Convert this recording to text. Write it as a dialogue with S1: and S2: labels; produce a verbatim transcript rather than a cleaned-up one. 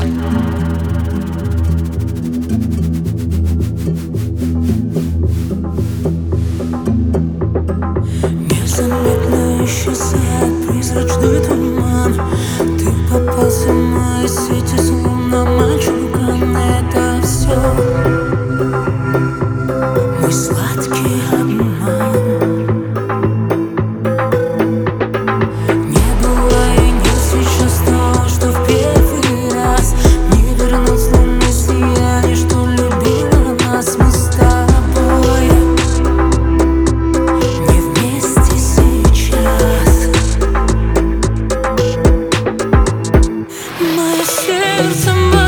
S1: Незаметно исчезает призрачный туман. Ты попался в мои сети, словно мальчуган. Это все мой сладкий обман. Не было и нет сейчас того, что в первый раз. Не вернулся мысли, я лишь что любила нас. Мы с тобой не вместе сейчас. Мое сердце